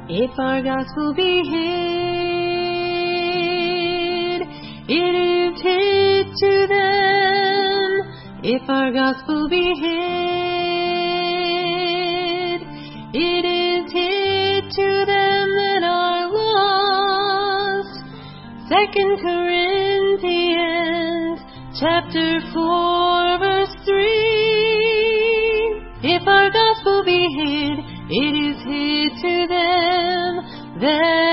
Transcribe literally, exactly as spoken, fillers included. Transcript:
If our gospel be hid, it is hid to them. If our gospel be hid, it is hid to them that are lost. Second Corinthians chapter four verse three. If our gospel be hid, it is hid to them that